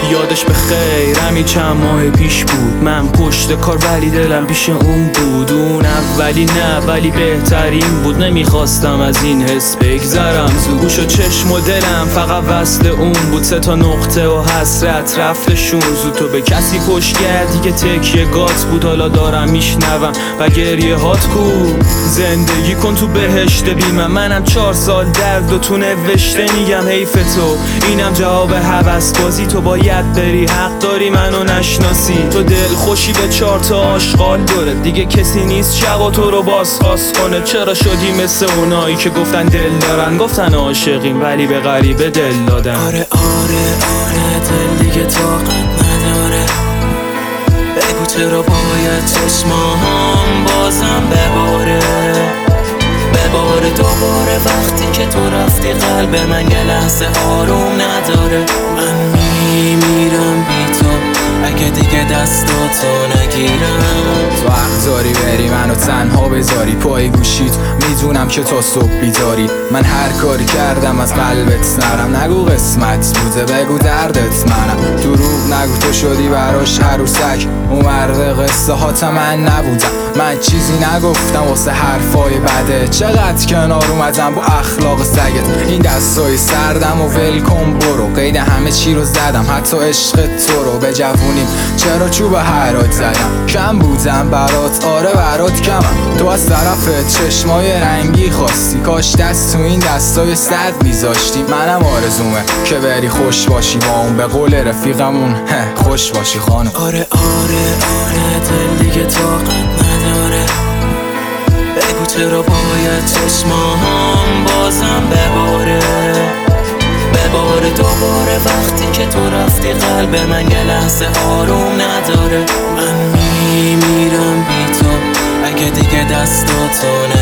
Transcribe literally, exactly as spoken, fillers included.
یادش به خیر همی چند ماه پیش بود، من پشت کار ولی دلم پیش اون بود. اون اولی نه ولی بهترین بود، نمیخواستم از این حس بگذرم زود. گوش و چشم و دلم فقط وصل اون بود، سه تا نقطه و حسرت رفتشون زود. تو به کسی پشت کردی که تکیه گات بود، حالا دارم میشنوم و گریه هات کو. زندگی کن تو بهشت بی من، منم چهار سال درد و تو نوشته میگم حیف تو. اینم جواب هوس بازی، تو باید بری، حق داری منو نشناسی. تو دل خوشی به چهار تا آشغال داره، دیگه کسی نیست شبا تو رو بازخواست کنه. چرا شدی مثل اونایی که گفتن دل دارن، گفتن عاشقیم ولی به غریبه دل دادن. آره آره آره دل دیگه طاقت نداره، بگو چرا باید چشمام بازم بباره بباره دوباره. وقتی که تو رفتی قلب من یه لحظه آروم نداره. من میمیرم بی تو اگه دیگه دستاتو نگیرم. تو حق داری بری منو تنها بذاری پای گوشیت، میدونم که تا صبح بیداری. من هر کاری کردم از قلبت نرم، نگو قسمت بوده بگو دردت منم. دروغ نگو تو شدی براش عروسک، اون مرد قصه هات من نبودم. من چیزی نگفتم واسه حرفای بده، چقدر کنار اومدم با اخلاق سگت. این دستای سردم و ول کن برو، قید همه چی رو زدم حتی عشق تو رو. به جوونیم چرا چوب حرات زدم، کم بودم برات آره برات کمم. تو از طرف چشمای رنگی خواستی، کاش دست تو این دستای سرد میذاشتی. منم آرزومه که بری خوش باشی با اون، به قول رفیقمون خوش باشی خانم. آره آره آره دل دیگه طاقت نداره، بگو چرا باید چشمام بازم بباره بباره دوباره. وقتی که تو رفتی قلب من یه لحظه آروم نداره. من میمیرم بی تو اگه دیگه دستاتو